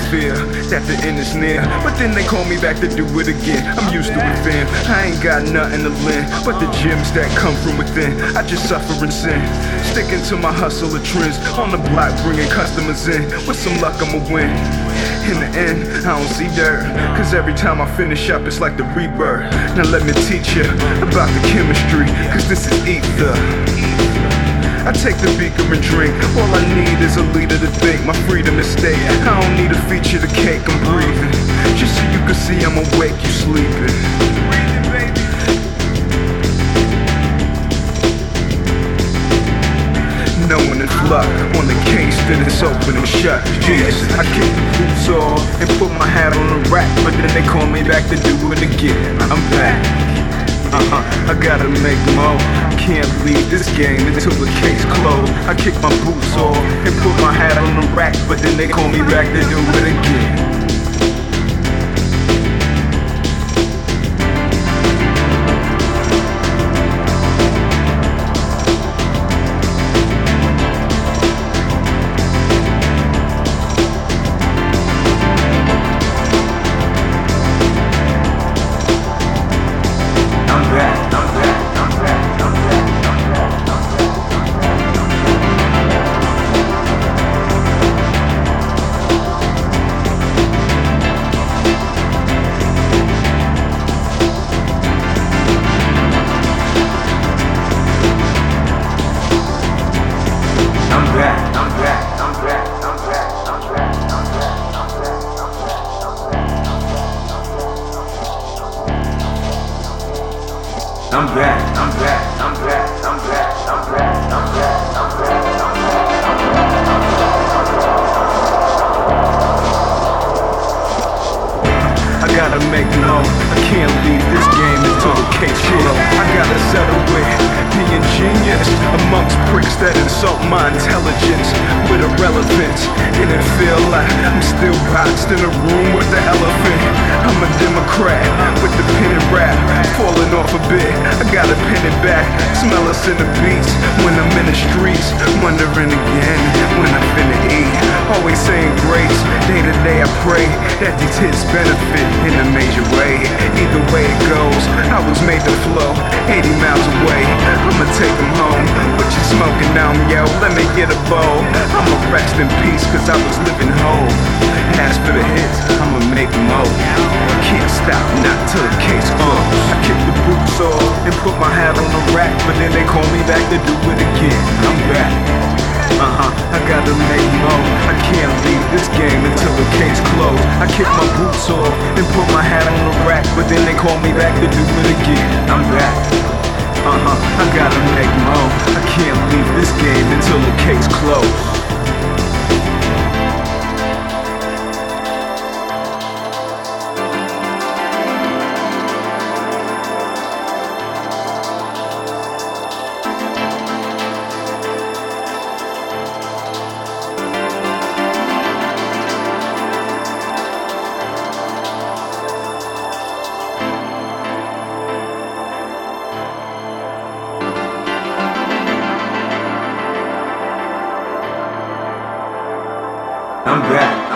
fear that the end is near, but then they call me back to do it again. I'm used to it, fam. I ain't got nothing to lend but the gems that come from within. I just suffer and sin, sticking to my hustle of trends. On the block, bringing customers in. With some luck, I'ma win. In the end, I don't see dirt, cause every time I finish up, it's like the rebirth. Now let me teach you about the chemistry, cause this is ether. I take the beaker and drink. All I need is a leader to think. My freedom is state. I don't need a feature to cake. I'm breathing, just so you can see I'm awake, you sleeping. Knowing it's luck on the case that it's open and shut. Jesus, I kick the boots off and put my hat on the rack, but then they call me back to do it again. I'm back. I gotta make more. Can't leave this game until the case closed. I kick my boots off and put my hat on the rack, but then they call me back to do it again. I gotta make more. I can't leave this game until the case closed. I gotta settle with the ingenious amongst pricks that insult my intelligence with irrelevance. And it feel like I'm still boxed in a room with the elephant. I'm a Democrat with the pen and rap falling off a bit. I gotta pin it back, smell us in the beats when I'm in the streets, wondering again when I'm finna eat. Always saying grace, day to day I pray that these hits benefit in a major way. Either way it goes, I was made to flow 80 miles away. I'ma take them home. What you smoking now, yo? Let me get a bowl. I'ma rest in peace cause I was living whole. As for the hits, I'ma make more. Can't stop, not till the case closed. I kick the boots off and put my hat on the rack, but then they call me back to do it again. I'm back. I gotta make more. I can't leave this game until the case closed. I kick my boots off and put my hat on the rack, but then they call me back to do it again. I'm back. I gotta make more. I can't leave this game until the case closed. I'm back.